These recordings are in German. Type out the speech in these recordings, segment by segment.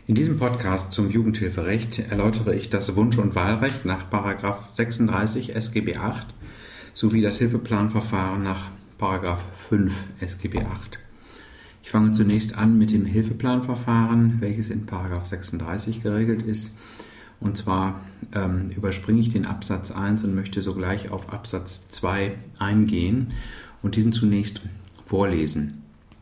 In diesem Podcast zum Jugendhilferecht erläutere ich das Wunsch- und Wahlrecht nach § 36 SGB 8 sowie das Hilfeplanverfahren nach § 5 SGB 8. Ich fange zunächst an mit dem Hilfeplanverfahren, welches in § 36 geregelt ist. Und zwar überspringe ich den Absatz 1 und möchte sogleich auf Absatz 2 eingehen und diesen zunächst vorlesen.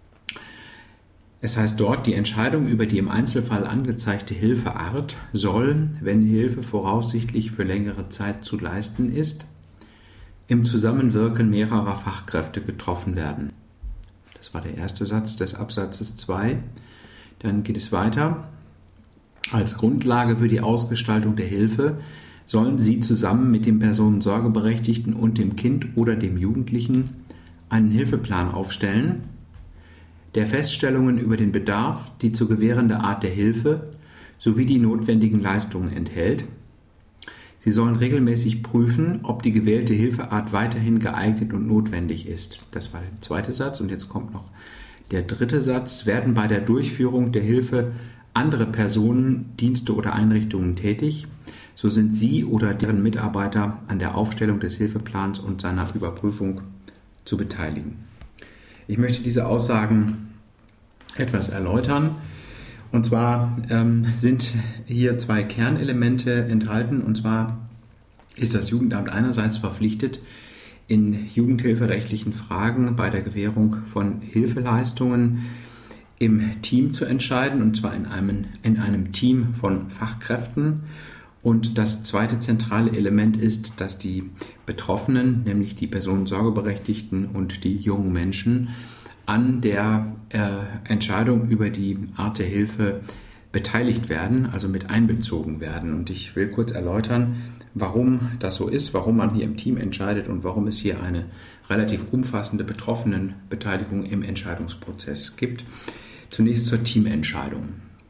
Es heißt dort, die Entscheidung über die im Einzelfall angezeigte Hilfeart soll, wenn die Hilfe voraussichtlich für längere Zeit zu leisten ist, im Zusammenwirken mehrerer Fachkräfte getroffen werden. Das war der erste Satz des Absatzes 2. Dann geht es weiter. Als Grundlage für die Ausgestaltung der Hilfe sollen sie zusammen mit dem Personensorgeberechtigten und dem Kind oder dem Jugendlichen einen Hilfeplan aufstellen, der Feststellungen über den Bedarf, die zu gewährende Art der Hilfe sowie die notwendigen Leistungen enthält. Sie sollen regelmäßig prüfen, ob die gewählte Hilfeart weiterhin geeignet und notwendig ist. Das war der zweite Satz und jetzt kommt noch der dritte Satz. Werden bei der Durchführung der Hilfe andere Personen, Dienste oder Einrichtungen tätig, so sind sie oder deren Mitarbeiter an der Aufstellung des Hilfeplans und seiner Überprüfung zu beteiligen. Ich möchte diese Aussagen etwas erläutern. Und zwar sind hier zwei Kernelemente enthalten. Und zwar ist das Jugendamt einerseits verpflichtet, in jugendhilferechtlichen Fragen bei der Gewährung von Hilfeleistungen im Team zu entscheiden, und zwar in einem Team von Fachkräften. Und das zweite zentrale Element ist, dass die Betroffenen, nämlich die Personensorgeberechtigten und die jungen Menschen, an der Entscheidung über die Art der Hilfe beteiligt werden, also mit einbezogen werden. Und ich will kurz erläutern, warum das so ist, warum man hier im Team entscheidet und warum es hier eine relativ umfassende Betroffenenbeteiligung im Entscheidungsprozess gibt. Zunächst zur Teamentscheidung.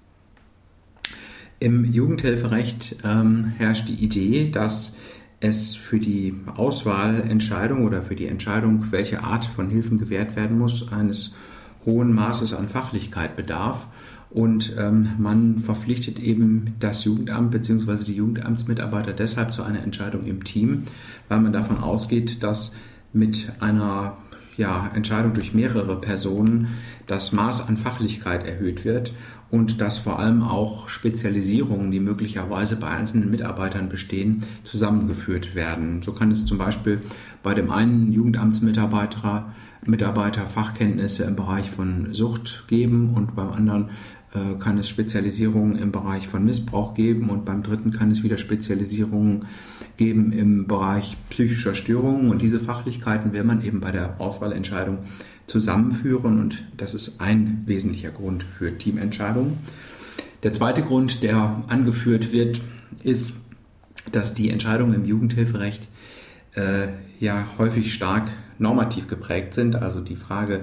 Im Jugendhilferecht herrscht die Idee, dass es für die Auswahlentscheidung oder für die Entscheidung, welche Art von Hilfen gewährt werden muss, eines hohen Maßes an Fachlichkeit bedarf. Und man verpflichtet eben das Jugendamt bzw. die Jugendamtsmitarbeiter deshalb zu einer Entscheidung im Team, weil man davon ausgeht, dass mit einer Entscheidung durch mehrere Personen das Maß an Fachlichkeit erhöht wird und dass vor allem auch Spezialisierungen, die möglicherweise bei einzelnen Mitarbeitern bestehen, zusammengeführt werden. So kann es zum Beispiel bei dem einen Jugendamtsmitarbeiter Fachkenntnisse im Bereich von Sucht geben und beim anderen kann es Spezialisierungen im Bereich von Missbrauch geben und beim dritten kann es wieder Spezialisierungen geben im Bereich psychischer Störungen, und diese Fachlichkeiten will man eben bei der Auswahlentscheidung zusammenführen, und das ist ein wesentlicher Grund für Teamentscheidungen. Der zweite Grund, der angeführt wird, ist, dass die Entscheidungen im Jugendhilferecht häufig stark normativ geprägt sind, also die Frage,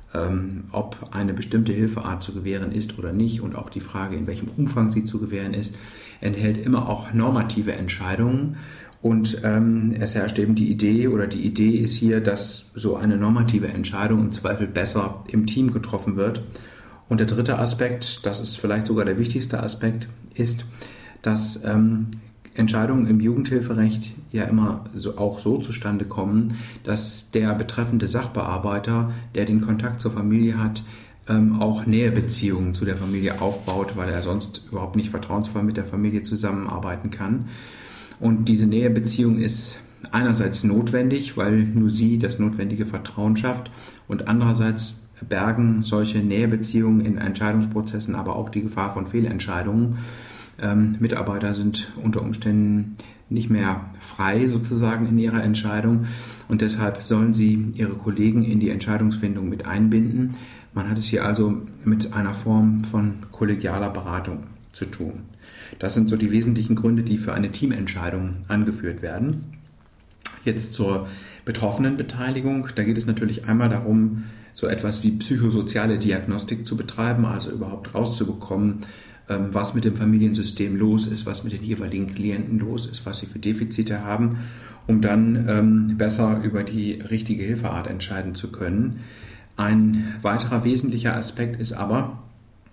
ob eine bestimmte Hilfeart zu gewähren ist oder nicht, und auch die Frage, in welchem Umfang sie zu gewähren ist, enthält immer auch normative Entscheidungen. Und es herrscht eben die Idee ist hier, dass so eine normative Entscheidung im Zweifel besser im Team getroffen wird. Und der dritte Aspekt, das ist vielleicht sogar der wichtigste Aspekt, ist, dass Entscheidungen im Jugendhilferecht ja immer auch so zustande kommen, dass der betreffende Sachbearbeiter, der den Kontakt zur Familie hat, auch Nähebeziehungen zu der Familie aufbaut, weil er sonst überhaupt nicht vertrauensvoll mit der Familie zusammenarbeiten kann. Und diese Nähebeziehung ist einerseits notwendig, weil nur sie das notwendige Vertrauen schafft, und andererseits bergen solche Nähebeziehungen in Entscheidungsprozessen aber auch die Gefahr von Fehlentscheidungen. Mitarbeiter sind unter Umständen nicht mehr frei sozusagen in ihrer Entscheidung, und deshalb sollen sie ihre Kollegen in die Entscheidungsfindung mit einbinden. Man hat es hier also mit einer Form von kollegialer Beratung zu tun. Das sind so die wesentlichen Gründe, die für eine Teamentscheidung angeführt werden. Jetzt zur Betroffenenbeteiligung. Da geht es natürlich einmal darum, so etwas wie psychosoziale Diagnostik zu betreiben, also überhaupt rauszubekommen, was mit dem Familiensystem los ist, was mit den jeweiligen Klienten los ist, was sie für Defizite haben, um dann besser über die richtige Hilfeart entscheiden zu können. Ein weiterer wesentlicher Aspekt ist aber,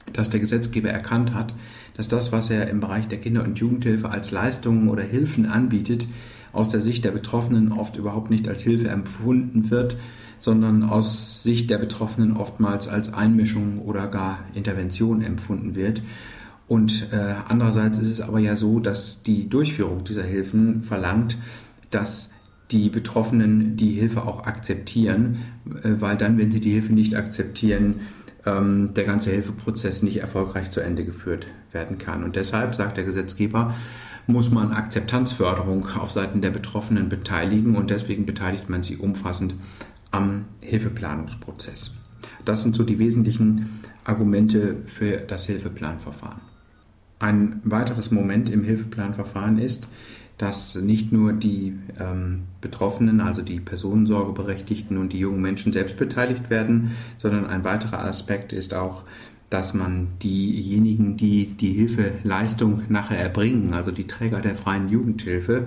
dass der Gesetzgeber erkannt hat, dass das, was er im Bereich der Kinder- und Jugendhilfe als Leistungen oder Hilfen anbietet, aus der Sicht der Betroffenen oft überhaupt nicht als Hilfe empfunden wird, sondern aus Sicht der Betroffenen oftmals als Einmischung oder gar Intervention empfunden wird. Und andererseits ist es aber ja so, dass die Durchführung dieser Hilfen verlangt, dass die Betroffenen die Hilfe auch akzeptieren, weil dann, wenn sie die Hilfe nicht akzeptieren, der ganze Hilfeprozess nicht erfolgreich zu Ende geführt werden kann. Und deshalb, sagt der Gesetzgeber, muss man Akzeptanzförderung auf Seiten der Betroffenen beteiligen und deswegen beteiligt man sie umfassend am Hilfeplanungsprozess. Das sind so die wesentlichen Argumente für das Hilfeplanverfahren. Ein weiteres Moment im Hilfeplanverfahren ist, dass nicht nur die Betroffenen, also die Personensorgeberechtigten und die jungen Menschen selbst beteiligt werden, sondern ein weiterer Aspekt ist auch, dass man diejenigen, die die Hilfeleistung nachher erbringen, also die Träger der freien Jugendhilfe,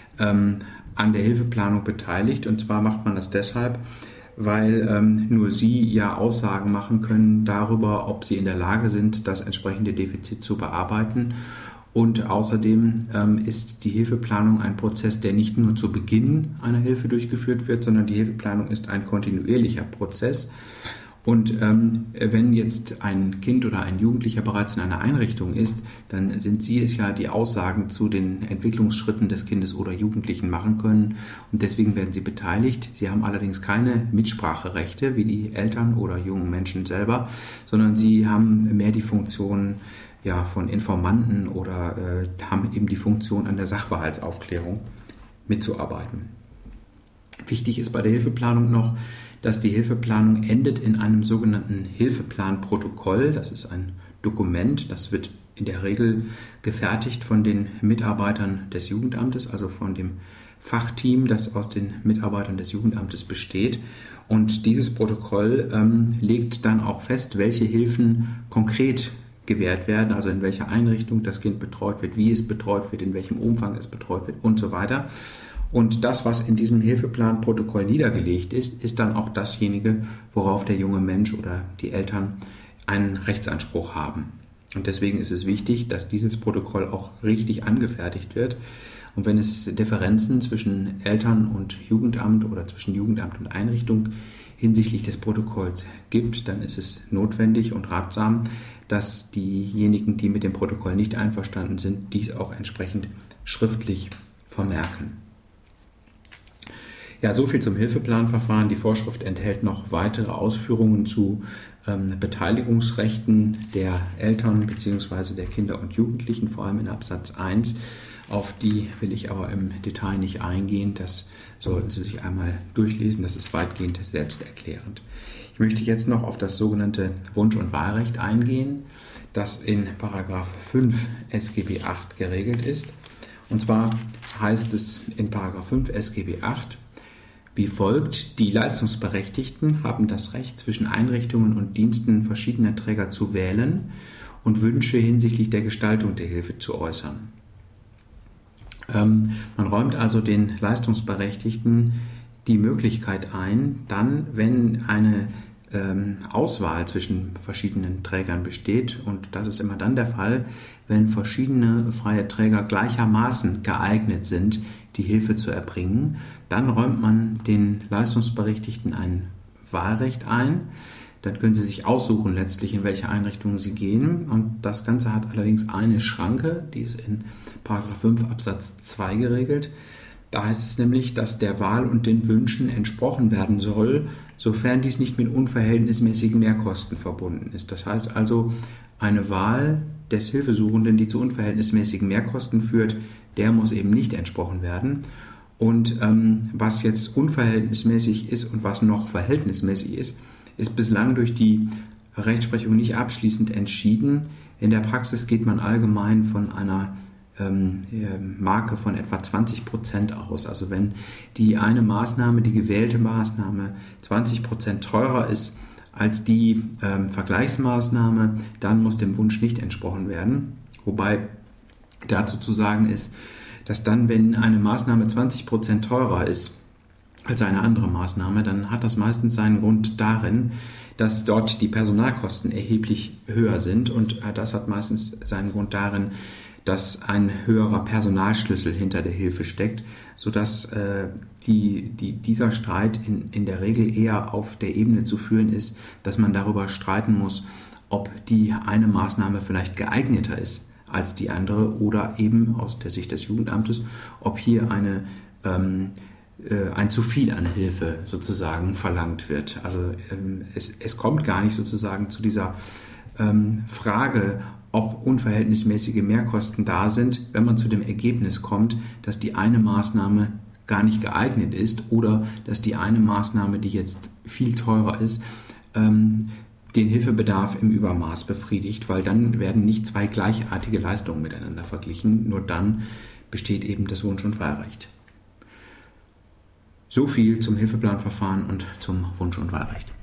an der Hilfeplanung beteiligt. Und zwar macht man das deshalb, weil nur sie ja Aussagen machen können darüber, ob sie in der Lage sind, das entsprechende Defizit zu bearbeiten. Und außerdem ist die Hilfeplanung ein Prozess, der nicht nur zu Beginn einer Hilfe durchgeführt wird, sondern die Hilfeplanung ist ein kontinuierlicher Prozess. Und wenn jetzt ein Kind oder ein Jugendlicher bereits in einer Einrichtung ist, dann sind sie es ja, die Aussagen zu den Entwicklungsschritten des Kindes oder Jugendlichen machen können. Und deswegen werden sie beteiligt. Sie haben allerdings keine Mitspracherechte wie die Eltern oder jungen Menschen selber, sondern sie haben mehr die Funktion von Informanten oder haben eben die Funktion, an der Sachverhaltsaufklärung mitzuarbeiten. Wichtig ist bei der Hilfeplanung noch, dass die Hilfeplanung endet in einem sogenannten Hilfeplanprotokoll. Das ist ein Dokument, das wird in der Regel gefertigt von den Mitarbeitern des Jugendamtes, also von dem Fachteam, das aus den Mitarbeitern des Jugendamtes besteht. Und dieses Protokoll legt dann auch fest, welche Hilfen konkret gewährt werden, also in welcher Einrichtung das Kind betreut wird, wie es betreut wird, in welchem Umfang es betreut wird und so weiter. Und das, was in diesem Hilfeplanprotokoll niedergelegt ist, ist dann auch dasjenige, worauf der junge Mensch oder die Eltern einen Rechtsanspruch haben. Und deswegen ist es wichtig, dass dieses Protokoll auch richtig angefertigt wird. Und wenn es Differenzen zwischen Eltern und Jugendamt oder zwischen Jugendamt und Einrichtung hinsichtlich des Protokolls gibt, dann ist es notwendig und ratsam, dass diejenigen, die mit dem Protokoll nicht einverstanden sind, dies auch entsprechend schriftlich vermerken. Ja, so viel zum Hilfeplanverfahren. Die Vorschrift enthält noch weitere Ausführungen zu Beteiligungsrechten der Eltern bzw. der Kinder und Jugendlichen, vor allem in Absatz 1. Auf die will ich aber im Detail nicht eingehen. Das sollten Sie sich einmal durchlesen. Das ist weitgehend selbsterklärend. Ich möchte jetzt noch auf das sogenannte Wunsch- und Wahlrecht eingehen, das in § 5 SGB 8 geregelt ist. Und zwar heißt es in § 5 SGB 8 wie folgt: Die Leistungsberechtigten haben das Recht, zwischen Einrichtungen und Diensten verschiedener Träger zu wählen und Wünsche hinsichtlich der Gestaltung der Hilfe zu äußern. Man räumt also den Leistungsberechtigten die Möglichkeit ein, dann, wenn eine Auswahl zwischen verschiedenen Trägern besteht, und das ist immer dann der Fall, wenn verschiedene freie Träger gleichermaßen geeignet sind, die Hilfe zu erbringen, dann räumt man den Leistungsberechtigten ein Wahlrecht ein. Dann können sie sich aussuchen letztlich, in welche Einrichtung sie gehen. Und das Ganze hat allerdings eine Schranke, die ist in § 5 Absatz 2 geregelt. Da heißt es nämlich, dass der Wahl und den Wünschen entsprochen werden soll, sofern dies nicht mit unverhältnismäßigen Mehrkosten verbunden ist. Das heißt also, eine Wahl des Hilfesuchenden, die zu unverhältnismäßigen Mehrkosten führt, der muss eben nicht entsprochen werden. Und was jetzt unverhältnismäßig ist und was noch verhältnismäßig ist bislang durch die Rechtsprechung nicht abschließend entschieden. In der Praxis geht man allgemein von einer Marke von etwa 20% aus. Also wenn die eine Maßnahme, die gewählte Maßnahme 20% teurer ist als die Vergleichsmaßnahme, dann muss dem Wunsch nicht entsprochen werden. Wobei dazu zu sagen ist, dass dann, wenn eine Maßnahme 20% teurer ist als eine andere Maßnahme, dann hat das meistens seinen Grund darin, dass dort die Personalkosten erheblich höher sind, und das hat meistens seinen Grund darin, dass ein höherer Personalschlüssel hinter der Hilfe steckt, sodass dieser Streit in der Regel eher auf der Ebene zu führen ist, dass man darüber streiten muss, ob die eine Maßnahme vielleicht geeigneter ist als die andere, oder eben aus der Sicht des Jugendamtes, ob hier ein zu viel an Hilfe sozusagen verlangt wird. Also es kommt gar nicht sozusagen zu dieser Frage, ob unverhältnismäßige Mehrkosten da sind, wenn man zu dem Ergebnis kommt, dass die eine Maßnahme gar nicht geeignet ist oder dass die eine Maßnahme, die jetzt viel teurer ist, den Hilfebedarf im Übermaß befriedigt, weil dann werden nicht zwei gleichartige Leistungen miteinander verglichen, nur dann besteht eben das Wunsch- und Wahlrecht. So viel zum Hilfeplanverfahren und zum Wunsch- und Wahlrecht.